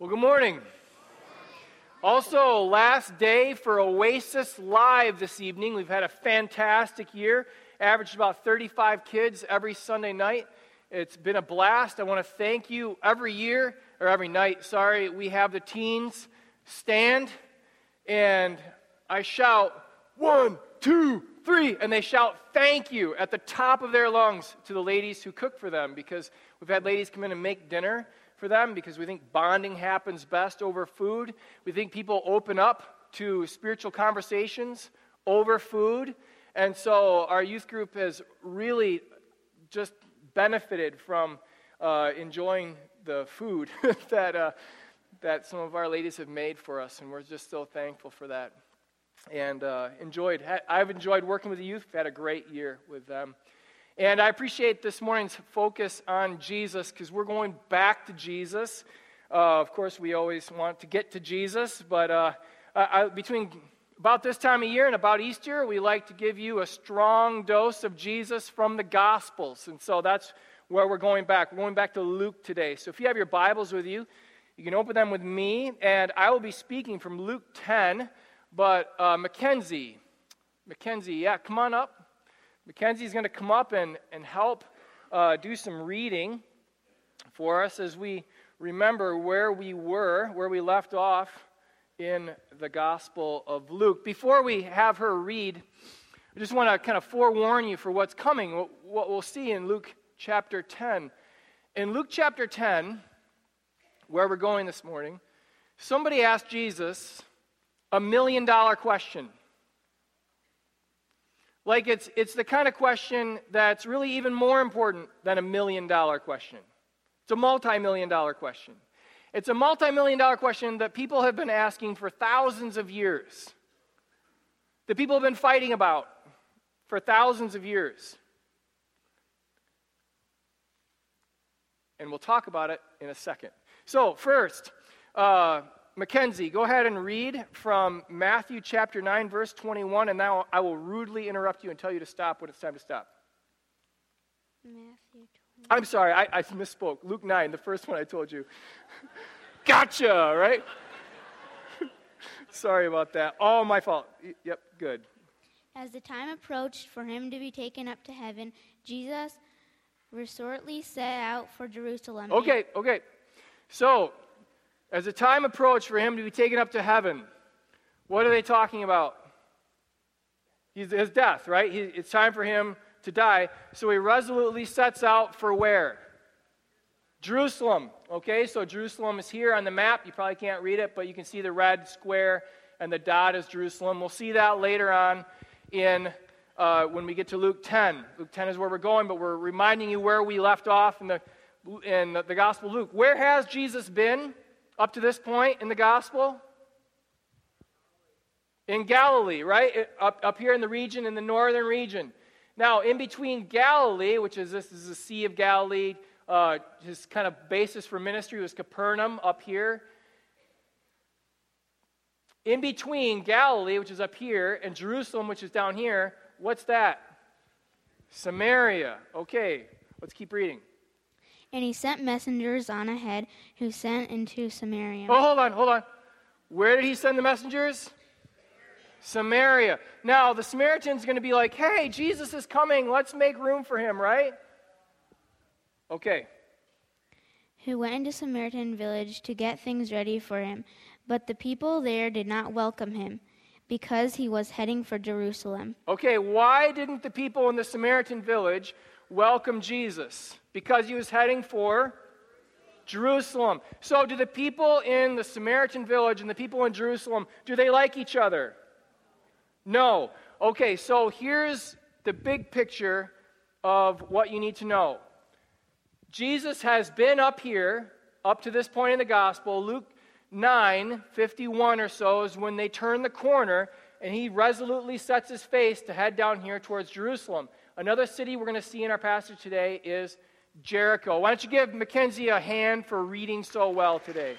Well, good morning. Also, last day for Oasis Live this evening. We've had a fantastic year. Averaged about 35 kids every Sunday night. It's been a blast. I want to thank you every night, we have the teens stand and I shout, 1, 2, 3, and they shout thank you at the top of their lungs to the ladies who cook for them, because we've had ladies come in and make dinner for them because we think bonding happens best over food. We think people open up to spiritual conversations over food. And so our youth group has really just benefited from enjoying the food that some of our ladies have made for us, and we're just so thankful for that. And I've enjoyed working with the youth. We've had a great year with them. And I appreciate this morning's focus on Jesus, because we're going back to Jesus. Of course, we always want to get to Jesus, but between about this time of year and about Easter, we like to give you a strong dose of Jesus from the Gospels. And so that's where we're going back. We're going back to Luke today. So if you have your Bibles with you, you can open them with me, and I will be speaking from Luke 10, but Mackenzie, yeah, come on up. Mackenzie's going to come up and help do some reading for us as we remember where we left off in the Gospel of Luke. Before we have her read, I just want to kind of forewarn you for what's coming, what we'll see in Luke chapter 10. In Luke chapter 10, where we're going this morning, somebody asked Jesus a $1 million question. Like it's the kind of question that's really even more important than a $1 million question. It's a multi-million-dollar question. It's a multi-million-dollar question that people have been asking for thousands of years. That people have been fighting about for thousands of years. And we'll talk about it in a second. So first, Mackenzie, go ahead and read from Matthew chapter 9, verse 21, and now I will rudely interrupt you and tell you to stop when it's time to stop. Matthew 20. I'm sorry, I misspoke. Luke 9, the first one I told you. Gotcha, right? Sorry about that. All my fault. Yep, good. As the time approached for him to be taken up to heaven, Jesus resolutely set out for Jerusalem. Okay. So, as the time approached for him to be taken up to heaven, what are they talking about? His death, right? It's time for him to die. So he resolutely sets out for where? Jerusalem. Okay, so Jerusalem is here on the map. You probably can't read it, but you can see the red square, and the dot is Jerusalem. We'll see that later on in when we get to Luke 10. Luke 10 is where we're going, but we're reminding you where we left off in the Gospel of Luke. Where has Jesus been up to this point in the Gospel? In Galilee, right? Up here in the region, in the northern region. Now, in between Galilee, this is the Sea of Galilee, his kind of basis for ministry was Capernaum up here. In between Galilee, which is up here, and Jerusalem, which is down here, what's that? Samaria. Okay, let's keep reading. And he sent messengers on ahead who sent into Samaria. Oh, hold on. Where did he send the messengers? Samaria. Now, the Samaritan's going to be like, hey, Jesus is coming. Let's make room for him, right? Okay. Who went into Samaritan village to get things ready for him. But the people there did not welcome him, because he was heading for Jerusalem. Okay, why didn't the people in the Samaritan village welcome Jesus? Because he was heading for Jerusalem. So do the people in the Samaritan village and the people in Jerusalem, do they like each other? No. Okay, so here's the big picture of what you need to know. Jesus has been up here, up to this point in the gospel. Luke 9:51 or so is when they turn the corner, and he resolutely sets his face to head down here towards Jerusalem. Another city we're going to see in our passage today is Jericho. Why don't you give Mackenzie a hand for reading so well today?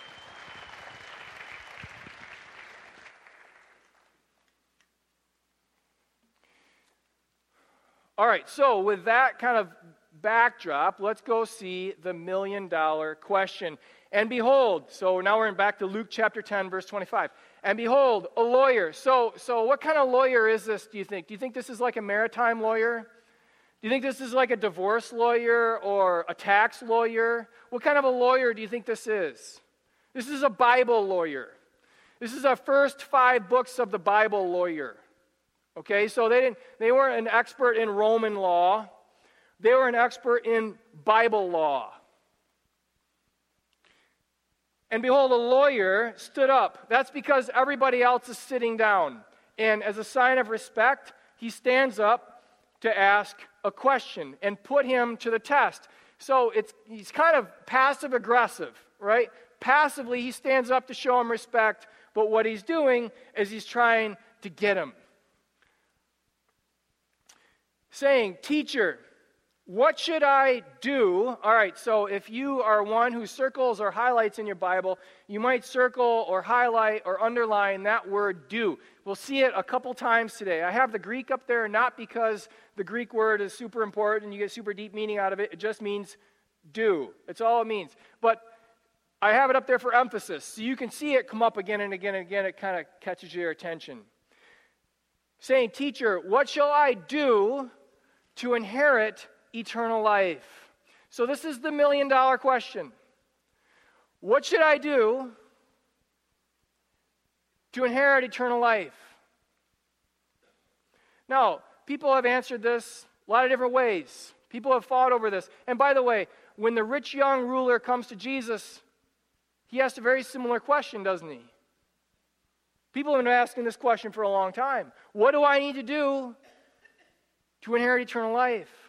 All right, so with that kind of backdrop, let's go see the $1 million question. And behold, so now we're back to Luke chapter 10, verse 25. And behold, a lawyer. So what kind of lawyer is this, do you think? Do you think this is like a maritime lawyer? Do you think this is like a divorce lawyer or a tax lawyer? What kind of a lawyer do you think this is? This is a Bible lawyer. This is a first 5 books of the Bible lawyer. Okay, so they weren't an expert in Roman law. They were an expert in Bible law. And behold, a lawyer stood up. That's because everybody else is sitting down. And as a sign of respect, he stands up to ask a question and put him to the test. So he's kind of passive-aggressive, right? Passively, he stands up to show him respect, but what he's doing is he's trying to get him. Saying, "Teacher, what should I do?" All right, so if you are one who circles or highlights in your Bible, you might circle or highlight or underline that word do. We'll see it a couple times today. I have the Greek up there, not because the Greek word is super important and you get super deep meaning out of it. It just means do. That's all it means. But I have it up there for emphasis, so you can see it come up again and again and again. It kind of catches your attention. Saying, "Teacher, what shall I do to inherit eternal life?" So this is the million-dollar question. What should I do to inherit eternal life? Now, people have answered this a lot of different ways. People have fought over this. And by the way, when the rich young ruler comes to Jesus, he asks a very similar question, doesn't he? People have been asking this question for a long time. What do I need to do to inherit eternal life?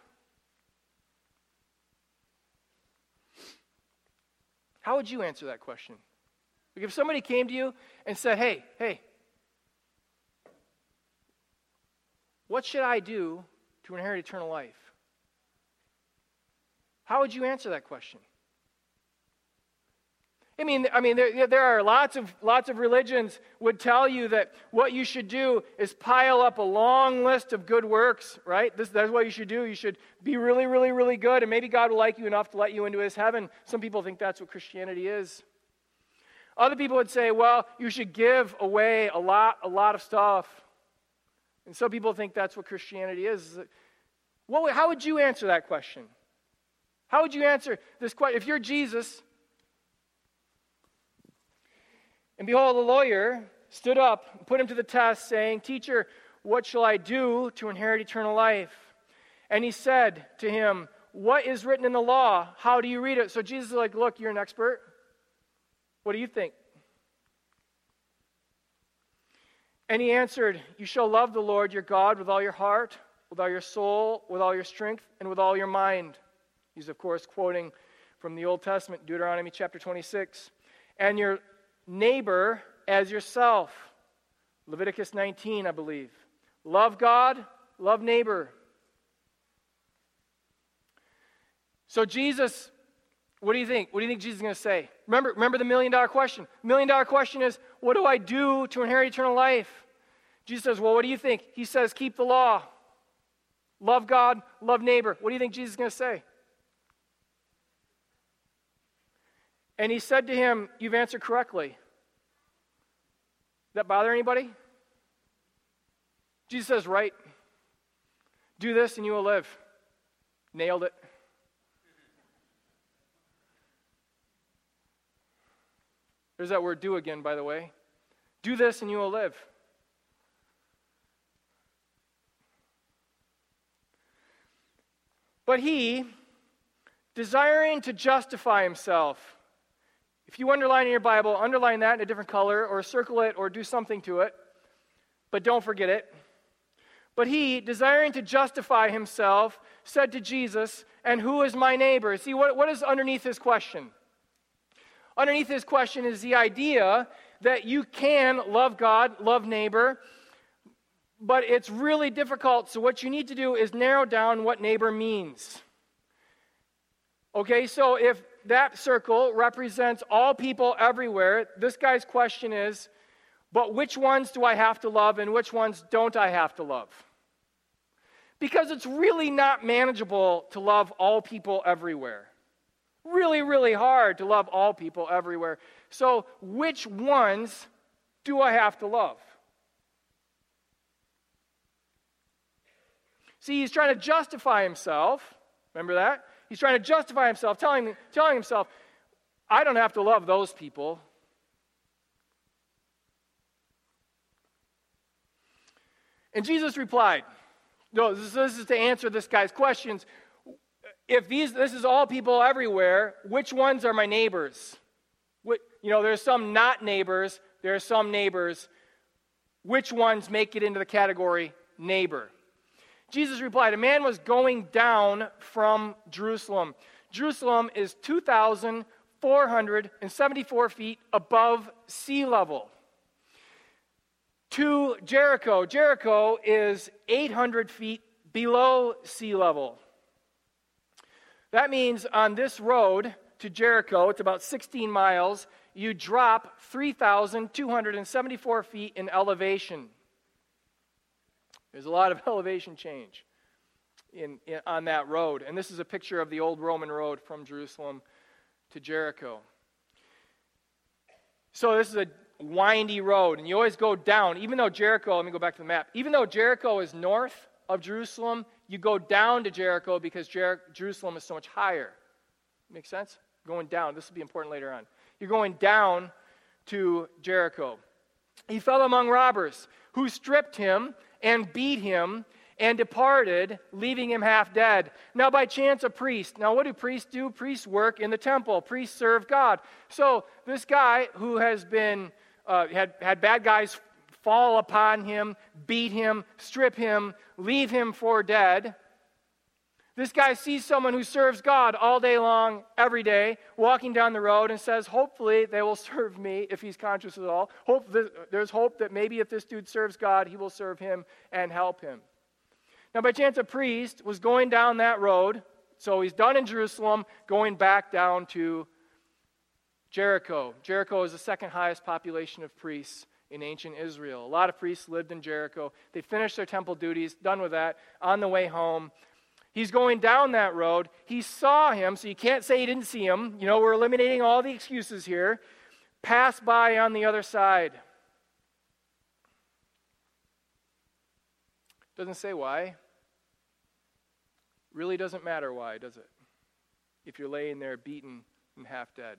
How would you answer that question? Like if somebody came to you and said, hey, what should I do to inherit eternal life? How would you answer that question? I mean, there are lots of religions would tell you that what you should do is pile up a long list of good works, right? That's what you should do. You should be really, really, really good, and maybe God will like you enough to let you into his heaven. Some people think that's what Christianity is. Other people would say, well, you should give away a lot of stuff. And some people think that's what Christianity is. How would you answer that question? How would you answer this question? If you're Jesus, and behold, the lawyer stood up and put him to the test, saying, "Teacher, what shall I do to inherit eternal life?" And he said to him, "What is written in the law? How do you read it?" So Jesus is like, "Look, you're an expert. What do you think?" And he answered, "You shall love the Lord your God with all your heart, with all your soul, with all your strength, and with all your mind." He's, of course, quoting from the Old Testament, Deuteronomy chapter 26. "And your neighbor as yourself." Leviticus 19, I believe. Love God, love neighbor. So Jesus, what do you think? What do you think Jesus is going to say? Remember the million-dollar question. The million-dollar question is, what do I do to inherit eternal life? Jesus says, well, what do you think? He says, keep the law. Love God, love neighbor. What do you think Jesus is going to say? And he said to him, "You've answered correctly." Does that bother anybody? Jesus says, right. Do this and you will live. Nailed it. There's that word do again, by the way. Do this and you will live. But he, desiring to justify himself. If you underline in your Bible, underline that in a different color or circle it or do something to it. But don't forget it. But he, desiring to justify himself, said to Jesus, "And who is my neighbor?" See, what is underneath his question? Underneath his question is the idea that you can love God, love neighbor, but it's really difficult. So what you need to do is narrow down what neighbor means. Okay, so if that circle represents all people everywhere, this guy's question is, but which ones do I have to love and which ones don't I have to love? Because it's really not manageable to love all people everywhere. really, really hard to love all people everywhere. So which ones do I have to love? See, he's trying to justify himself. Remember that? He's trying to justify himself, telling himself, I don't have to love those people. And Jesus replied, no, this is to answer this guy's questions. If this is all people everywhere, which ones are my neighbors? There's some not neighbors. There are some neighbors. Which ones make it into the category neighbor? Jesus replied, a man was going down from Jerusalem. Jerusalem is 2,474 feet above sea level. To Jericho. Jericho is 800 feet below sea level. That means on this road to Jericho, it's about 16 miles, you drop 3,274 feet in elevation. There's a lot of elevation change on that road. And this is a picture of the old Roman road from Jerusalem to Jericho. So this is a windy road, and you always go down. Even though Jericho, let me go back to the map. Even though Jericho is north of Jerusalem, you go down to Jericho because Jerusalem is so much higher. Make sense? Going down. This will be important later on. You're going down to Jericho. He fell among robbers who stripped him and beat him and departed, leaving him half dead. Now by chance a priest. Now what do priests do? Priests work in the temple. Priests serve God. So this guy who has been had bad guys fall upon him, beat him, strip him, leave him for dead. This guy sees someone who serves God all day long, every day, walking down the road and says, hopefully they will serve me, if he's conscious at all. There's hope that maybe if this dude serves God, he will serve him and help him. Now, by chance, a priest was going down that road, so he's done in Jerusalem, going back down to Jericho. Jericho is the second highest population of priests in ancient Israel. A lot of priests lived in Jericho. They finished their temple duties, done with that, on the way home. He's going down that road. He saw him, so you can't say he didn't see him. We're eliminating all the excuses here. Pass by on the other side. Doesn't say why. Really doesn't matter why, does it? If you're laying there beaten and half dead.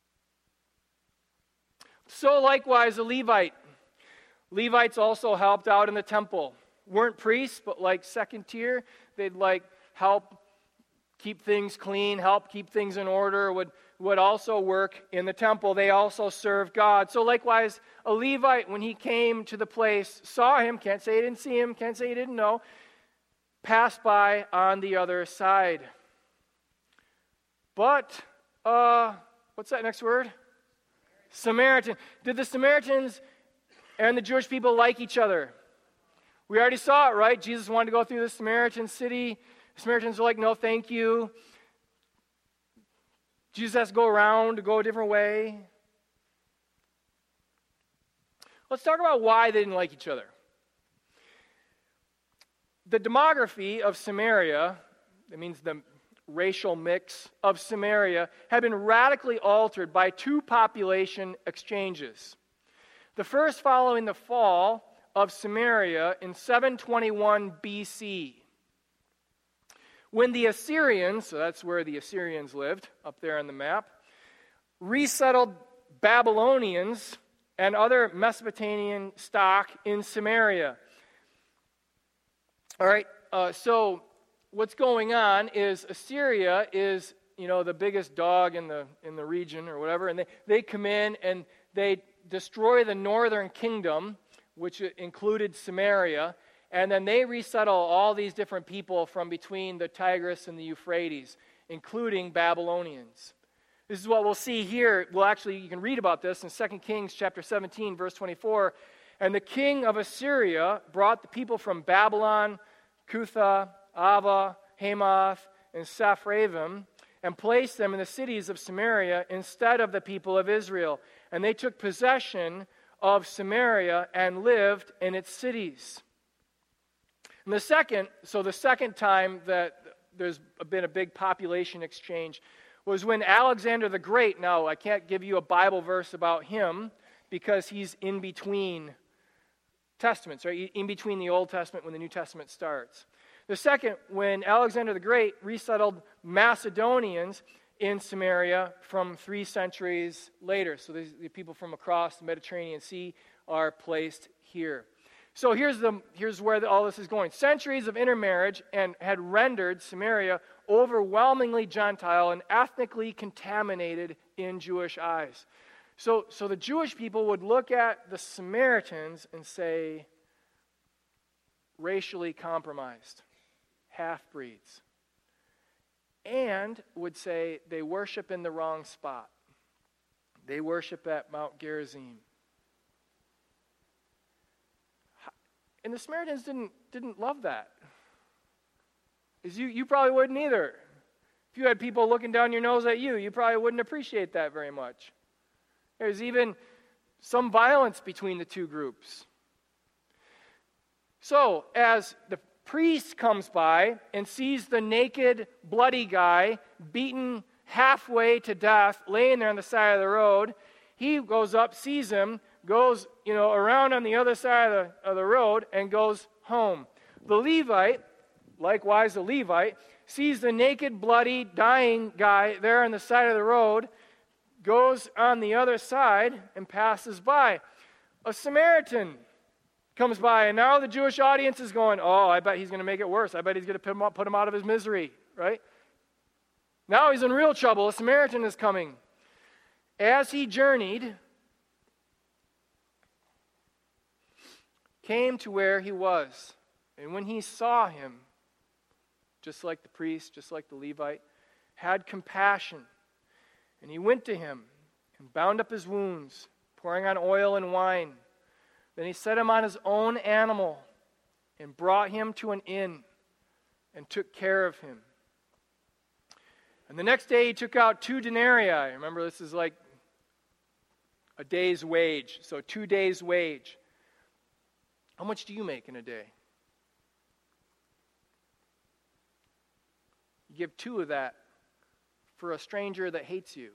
So likewise a Levite. Levites also helped out in the temple. Weren't priests, but like second tier. They'd help keep things clean, help keep things in order, would also work in the temple. They also served God. So likewise, a Levite, when he came to the place, saw him, can't say he didn't see him, can't say he didn't know, passed by on the other side. But, what's that next word? Samaritan. Did the Samaritans and the Jewish people like each other? We already saw it, right? Jesus wanted to go through the Samaritan city. The Samaritans are like, no, thank you. Jesus has to go around, to go a different way. Let's talk about why they didn't like each other. The demography of Samaria, that means the racial mix of Samaria, had been radically altered by two population exchanges. The first following the fall of Samaria in 721 BC. When the Assyrians, so that's where the Assyrians lived, up there on the map, resettled Babylonians and other Mesopotamian stock in Samaria. All right, so what's going on is Assyria is, the biggest dog in the region or whatever, and they come in and they destroy the northern kingdom, which included Samaria, and then they resettle all these different people from between the Tigris and the Euphrates, including Babylonians. This is what we'll see here. Well, actually, you can read about this in 2 Kings chapter 17, verse 24. And the king of Assyria brought the people from Babylon, Cutha, Ava, Hamath, and Sepharvaim, and placed them in the cities of Samaria instead of the people of Israel. And they took possession of Samaria and lived in its cities. And the second time that there's been a big population exchange was when Alexander the Great, now I can't give you a Bible verse about him because he's in between Testaments, right? In between the Old Testament when the New Testament starts. The second, when Alexander the Great resettled Macedonians in Samaria from 3 centuries later. So the people from across the Mediterranean Sea are placed here. So here's where all this is going. Centuries of intermarriage and had rendered Samaria overwhelmingly Gentile and ethnically contaminated in Jewish eyes. So the Jewish people would look at the Samaritans and say, racially compromised, half-breeds, and would say they worship in the wrong spot. They worship at Mount Gerizim. And the Samaritans didn't love that. As you probably wouldn't either. If you had people looking down your nose at you, you probably wouldn't appreciate that very much. There's even some violence between the two groups. So, as the priest comes by and sees the naked, bloody guy beaten halfway to death, laying there on the side of the road, he goes up, sees him, goes around on the other side of the road and goes home. The Levite, likewise the Levite, sees the naked, bloody, dying guy there on the side of the road, goes on the other side and passes by. A Samaritan comes by, and now the Jewish audience is going, oh, I bet he's going to make it worse. I bet he's going to put him out of his misery, right? Now he's in real trouble. A Samaritan is coming. As he journeyed, came to where he was. And when he saw him, just like the priest, just like the Levite, had compassion. And he went to him and bound up his wounds, pouring on oil and wine. Then he set him on his own animal and brought him to an inn and took care of him. And the next day he took out 2 denarii. Remember, this is like a day's wage. So 2 days' wage. How much do you make in a day? You give 2 of that for a stranger that hates you.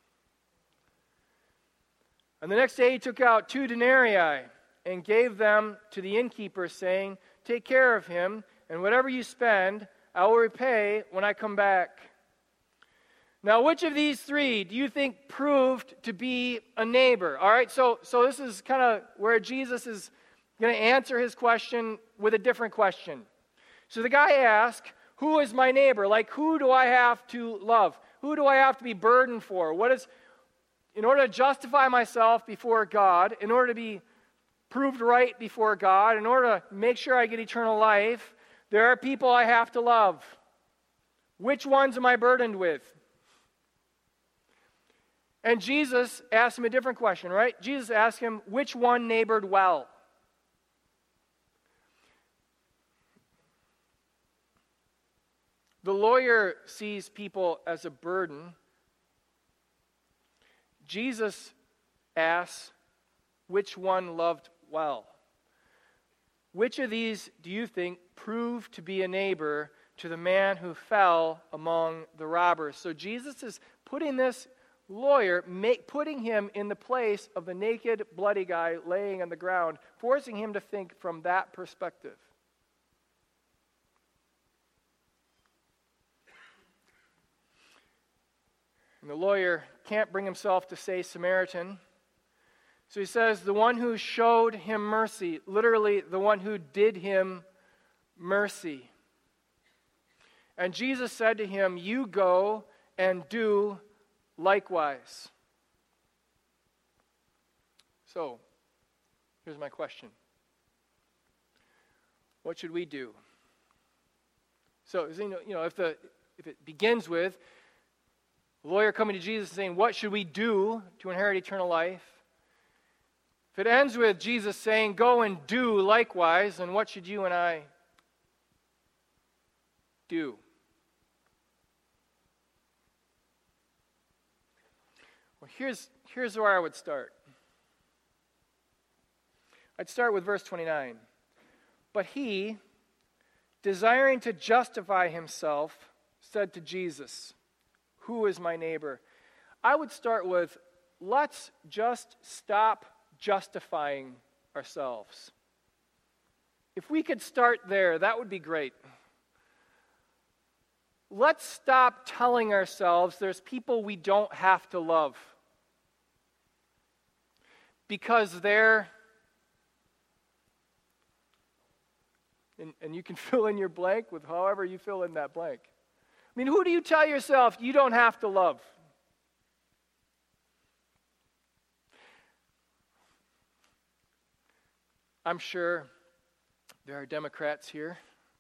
And the next day he took out 2 denarii and gave them to the innkeeper, saying, take care of him, and whatever you spend, I will repay when I come back. Now, which of these 3 do you think proved to be a neighbor? All right, so this is kind of where Jesus is going to answer his question with a different question. So the guy asked, who is my neighbor? Like, who do I have to love? Who do I have to be burdened for? In order to justify myself before God, in order to be proved right before God, in order to make sure I get eternal life, there are people I have to love. Which ones am I burdened with? And Jesus asked him a different question, right? Jesus asked him, which one neighbored well? The lawyer sees people as a burden. Jesus asks, which one loved well? Which of these do you think proved to be a neighbor to the man who fell among the robbers? So Jesus is putting this lawyer, putting him in the place of the naked, bloody guy laying on the ground, forcing him to think from that perspective. And the lawyer can't bring himself to say Samaritan. So he says, the one who showed him mercy, literally the one who did him mercy. And Jesus said to him, you go and do likewise. So, here's my question. What should we do? So, if it begins with the lawyer coming to Jesus and saying, what should we do to inherit eternal life? If it ends with Jesus saying, go and do likewise, then what should you and I do? Well, here's where I would start. I'd start with verse 29. But he, desiring to justify himself, said to Jesus, who is my neighbor? I would start with, let's just stop justifying ourselves. If we could start there, that would be great. Let's stop telling ourselves there's people we don't have to love because they're, and you can fill in your blank with however you fill in that blank. I mean, who do you tell yourself you don't have to love? I'm sure there are Democrats here.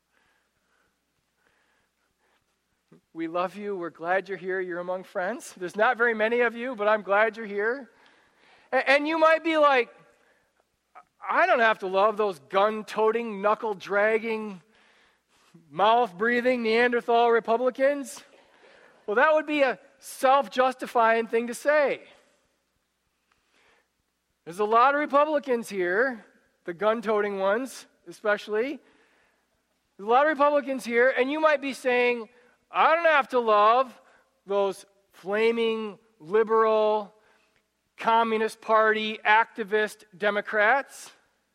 We love you. We're glad you're here. You're among friends. There's not very many of you, but I'm glad you're here. And you might be like, I don't have to love those gun-toting, knuckle-dragging, mouth-breathing Neanderthal Republicans. Well, that would be a self-justifying thing to say. There's a lot of Republicans here, the gun-toting ones especially. There's a lot of Republicans here, and you might be saying, I don't have to love those flaming, liberal, Communist Party, activist Democrats.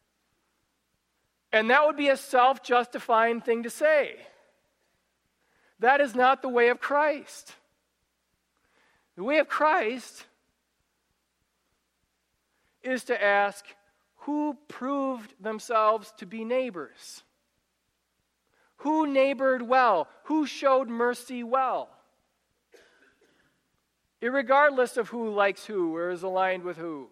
And that would be a self-justifying thing to say. That is not the way of Christ. The way of Christ is to ask, who proved themselves to be neighbors? Who neighbored well? Who showed mercy well? Irregardless of who likes who or is aligned with who.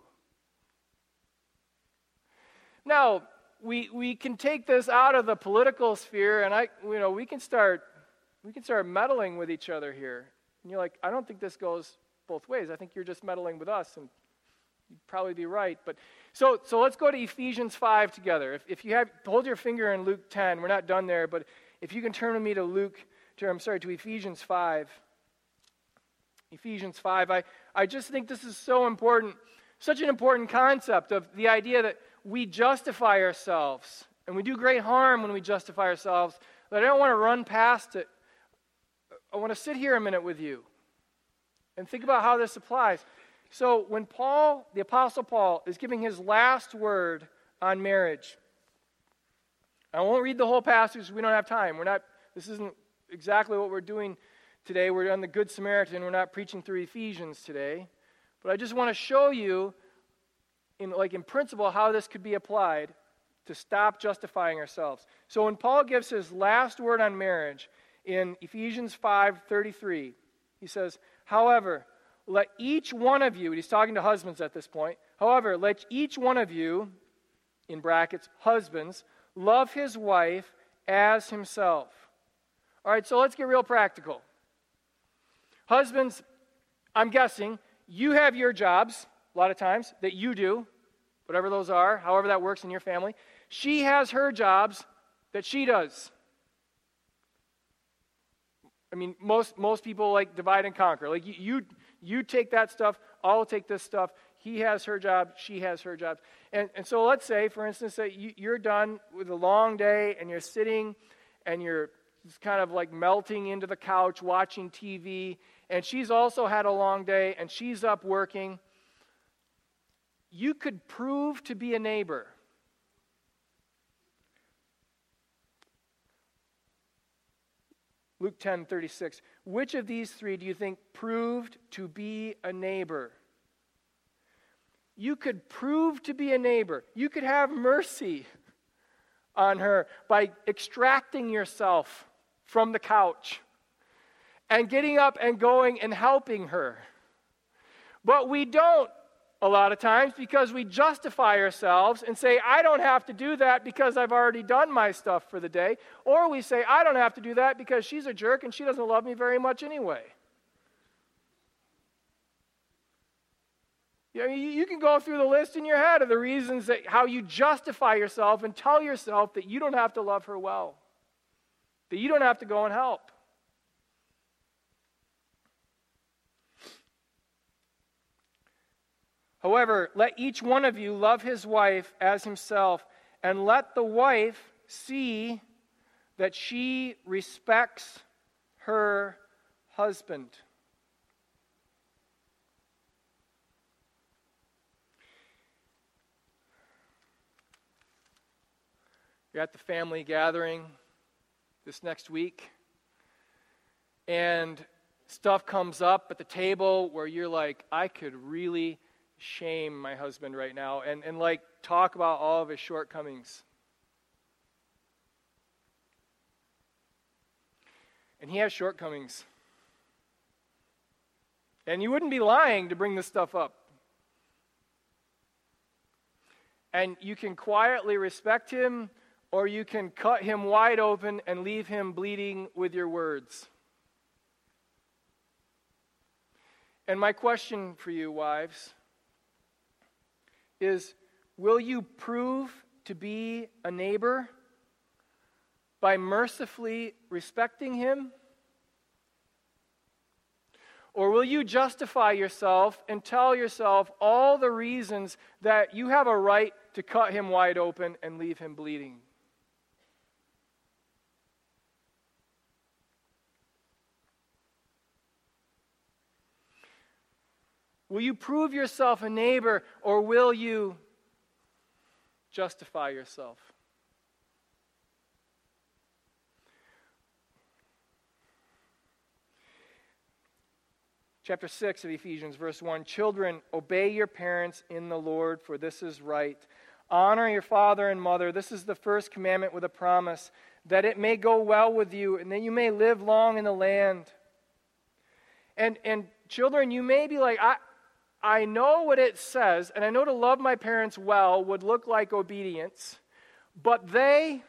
Now, we can take this out of the political sphere, and we can start meddling with each other here. And you're like, I don't think this goes both ways. I think you're just meddling with us, and you'd probably be right. But so let's go to Ephesians 5 together. If you have, hold your finger in Luke 10. We're not done there, but if you can turn with me to to Ephesians 5. Ephesians 5. I just think this is so important, such an important concept of the idea that we justify ourselves, and we do great harm when we justify ourselves, but I don't want to run past it. I want to sit here a minute with you and think about how this applies. So when Paul, the Apostle Paul, is giving his last word on marriage, I won't read the whole passage. We don't have time. This isn't exactly what we're doing today. We're on the Good Samaritan. We're not preaching through Ephesians today. But I just want to show you, in principle, how this could be applied to stop justifying ourselves. So when Paul gives his last word on marriage in Ephesians 5:33, he says, however, let each one of you, he's talking to husbands at this point, however, let each one of you, in brackets, husbands, love his wife as himself. All right, so let's get real practical. Husbands, I'm guessing, you have your jobs, a lot of times, that you do, whatever those are, however that works in your family. She has her jobs that she does. I mean, most people divide and conquer. You take that stuff, I'll take this stuff. He has her job, she has her job. And so let's say, for instance, that you're done with a long day and you're sitting and you're just kind of melting into the couch watching TV, and she's also had a long day and she's up working. You could prove to be a neighbor. Luke 10:36. Which of these three do you think proved to be a neighbor? You could prove to be a neighbor. You could have mercy on her by extracting yourself from the couch and getting up and going and helping her. But we don't a lot of times because we justify ourselves and say, I don't have to do that because I've already done my stuff for the day. Or we say, I don't have to do that because she's a jerk and she doesn't love me very much anyway. You can go through the list in your head of the reasons that how you justify yourself and tell yourself that you don't have to love her well, that you don't have to go and help. However, let each one of you love his wife as himself, and let the wife see that she respects her husband. at the family gathering this next week, and stuff comes up at the table where you're like, I could really shame my husband right now and like talk about all of his shortcomings. And he has shortcomings. And you wouldn't be lying to bring this stuff up. And you can quietly respect him, or you can cut him wide open and leave him bleeding with your words. And my question for you, wives, is will you prove to be a neighbor by mercifully respecting him? Or will you justify yourself and tell yourself all the reasons that you have a right to cut him wide open and leave him bleeding? Will you prove yourself a neighbor, or will you justify yourself? Chapter 6 of Ephesians, verse 1, Children, obey your parents in the Lord, for this is right. Honor your father and mother. This is the first commandment with a promise, that it may go well with you and that you may live long in the land. And children, you may be like, I know what it says, and I know to love my parents well would look like obedience, but they,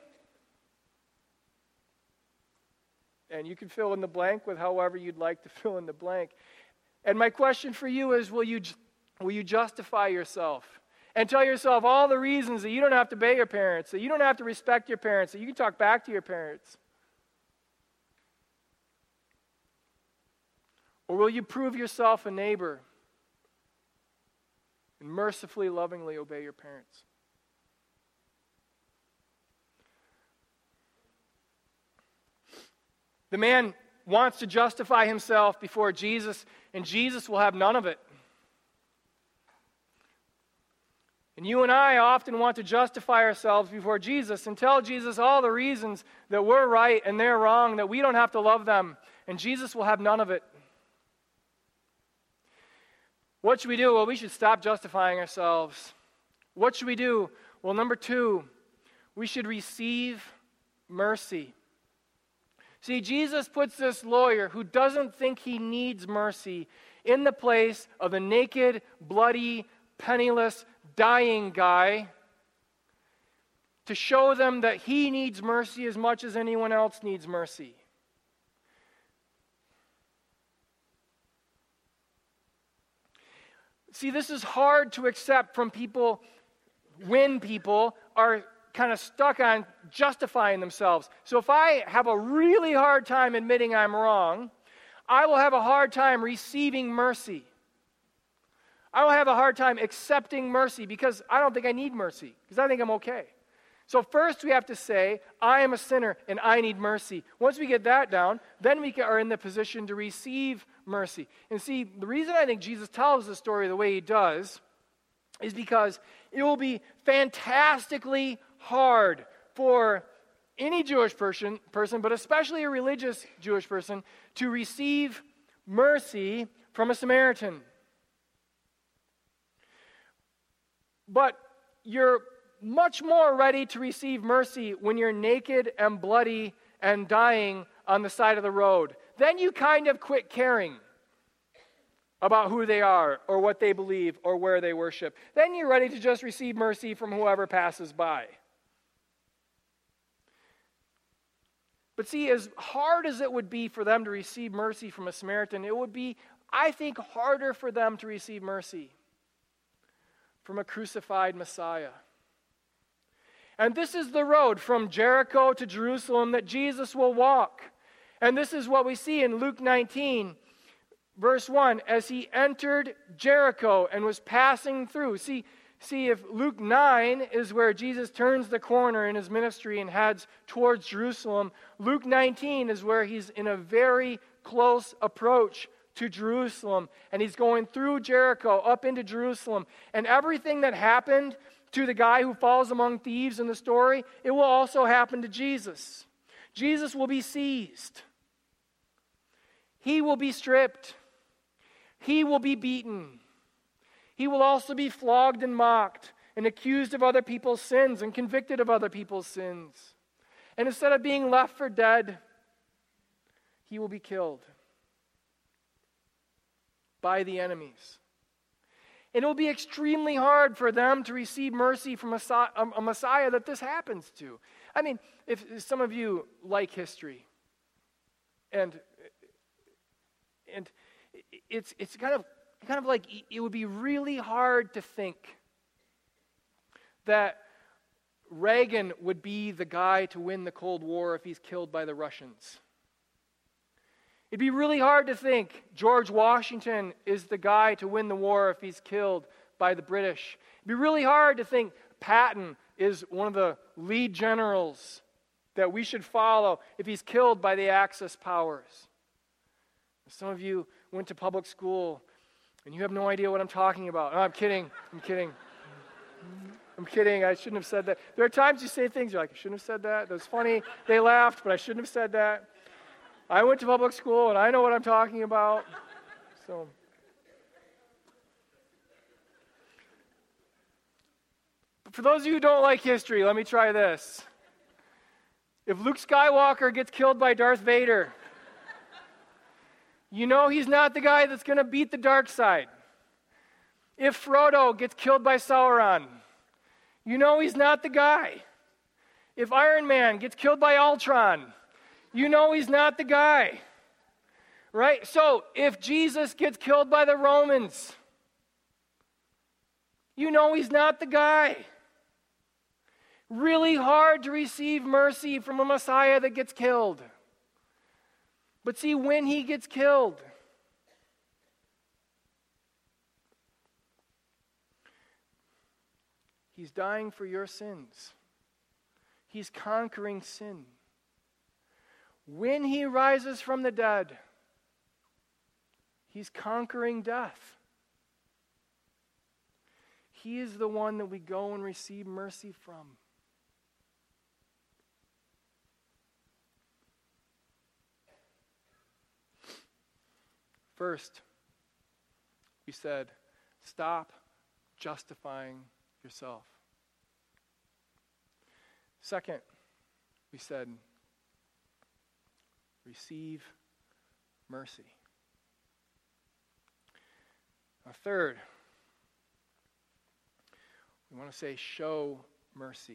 and you can fill in the blank with however you'd like to fill in the blank. And my question for you is, will you justify yourself and tell yourself all the reasons that you don't have to obey your parents, that you don't have to respect your parents, that you can talk back to your parents? Or will you prove yourself a neighbor and mercifully, lovingly obey your parents? The man wants to justify himself before Jesus, and Jesus will have none of it. And you and I often want to justify ourselves before Jesus and tell Jesus all the reasons that we're right and they're wrong, that we don't have to love them, and Jesus will have none of it. What should we do? Well, we should stop justifying ourselves. What should we do? Well, number 2, we should receive mercy. See, Jesus puts this lawyer who doesn't think he needs mercy in the place of the naked, bloody, penniless, dying guy to show them that he needs mercy as much as anyone else needs mercy. See, this is hard to accept from people when people are kind of stuck on justifying themselves. So if I have a really hard time admitting I'm wrong, I will have a hard time receiving mercy. I will have a hard time accepting mercy because I don't think I need mercy, because I think I'm okay. So first we have to say, I am a sinner and I need mercy. Once we get that down, then we are in the position to receive mercy. And see, the reason I think Jesus tells the story the way he does is because it will be fantastically hard for any Jewish person, but especially a religious Jewish person, to receive mercy from a Samaritan. But you're much more ready to receive mercy when you're naked and bloody and dying on the side of the road. Then you kind of quit caring about who they are or what they believe or where they worship. Then you're ready to just receive mercy from whoever passes by. But see, as hard as it would be for them to receive mercy from a Samaritan, it would be, I think, harder for them to receive mercy from a crucified Messiah. And this is the road from Jericho to Jerusalem that Jesus will walk. And this is what we see in Luke 19, verse 1, as he entered Jericho and was passing through. See, if Luke 9 is where Jesus turns the corner in his ministry and heads towards Jerusalem, Luke 19 is where he's in a very close approach to Jerusalem. And he's going through Jericho up into Jerusalem. And everything that happened to the guy who falls among thieves in the story, it will also happen to Jesus. Jesus will be seized. He will be stripped. He will be beaten. He will also be flogged and mocked and accused of other people's sins and convicted of other people's sins. And instead of being left for dead, he will be killed by the enemies. And it will be extremely hard for them to receive mercy from a Messiah that this happens to. I mean, if some of you like history, and it's kind of like it would be really hard to think that Reagan would be the guy to win the Cold War if he's killed by the Russians. It'd be really hard to think George Washington is the guy to win the war if he's killed by the British. It'd be really hard to think Patton is one of the lead generals that we should follow if he's killed by the Axis powers. Some of you went to public school and you have no idea what I'm talking about. No, I'm kidding. I'm kidding. I shouldn't have said that. There are times you say things, you're like, I shouldn't have said that. That was funny. They laughed, but I shouldn't have said that. I went to public school, and I know what I'm talking about. So, but for those of you who don't like history, let me try this. If Luke Skywalker gets killed by Darth Vader, you know he's not the guy that's going to beat the dark side. If Frodo gets killed by Sauron, you know he's not the guy. If Iron Man gets killed by Ultron, you know he's not the guy, right? So if Jesus gets killed by the Romans, you know he's not the guy. Really hard to receive mercy from a Messiah that gets killed. But see, when he gets killed, he's dying for your sins. He's conquering sin. When he rises from the dead, he's conquering death. He is the one that we go and receive mercy from. First, we said, stop justifying yourself. Second, we said, receive mercy. Now, third, we want to say, show mercy.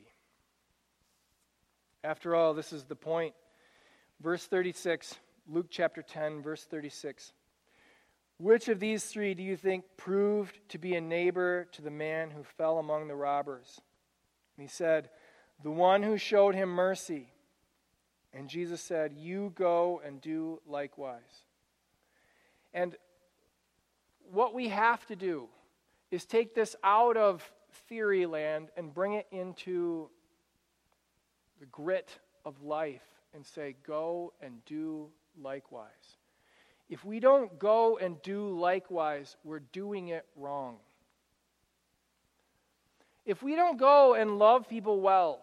After all, this is the point. Verse 36, Luke chapter 10, verse 36. Which of these three do you think proved to be a neighbor to the man who fell among the robbers? And he said, the one who showed him mercy. And Jesus said, you go and do likewise. And what we have to do is take this out of theory land and bring it into the grit of life and say, go and do likewise. If we don't go and do likewise, we're doing it wrong. If we don't go and love people well,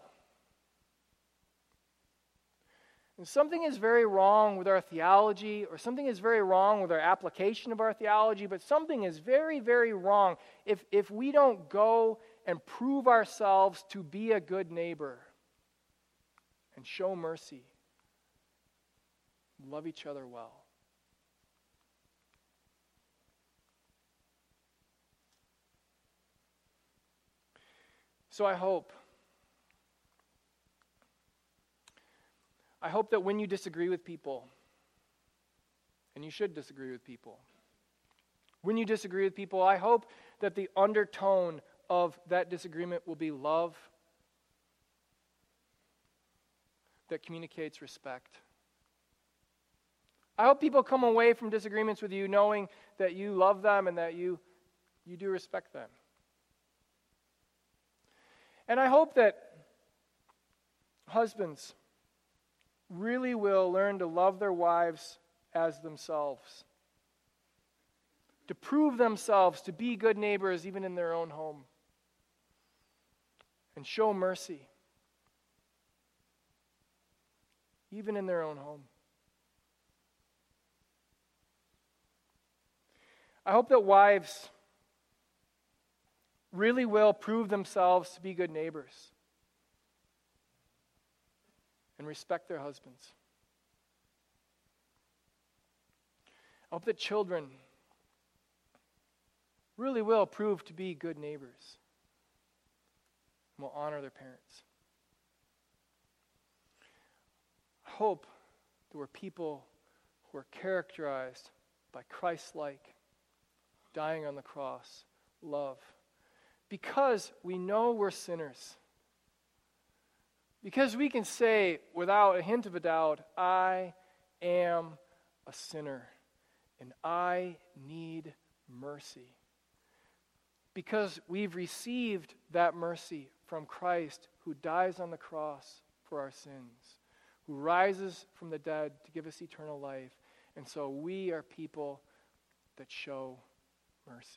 and something is very wrong with our theology, or something is very wrong with our application of our theology, but something is very, very wrong if we don't go and prove ourselves to be a good neighbor and show mercy, love each other well. So I hope that when you disagree with people, and you should disagree with people, when you disagree with people, I hope that the undertone of that disagreement will be love that communicates respect. I hope people come away from disagreements with you knowing that you love them and that you do respect them. And I hope that husbands really will learn to love their wives as themselves, to prove themselves to be good neighbors even in their own home. and show mercy, even in their own home. I hope that wives really will prove themselves to be good neighbors and respect their husbands. I hope that children really will prove to be good neighbors and will honor their parents. I hope that we're people who are characterized by Christ-like, dying on the cross, love, because we know we're sinners. Because we can say without a hint of a doubt, I am a sinner and I need mercy. Because we've received that mercy from Christ, who dies on the cross for our sins, who rises from the dead to give us eternal life. And so we are people that show mercy.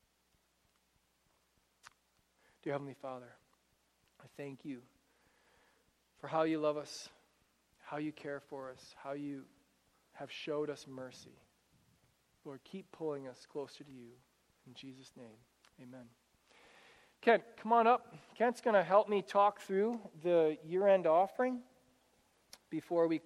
Dear Heavenly Father, I thank you for how you love us, how you care for us, how you have showed us mercy. Lord, keep pulling us closer to you. In Jesus' name, amen. Kent, come on up. Kent's going to help me talk through the year-end offering before we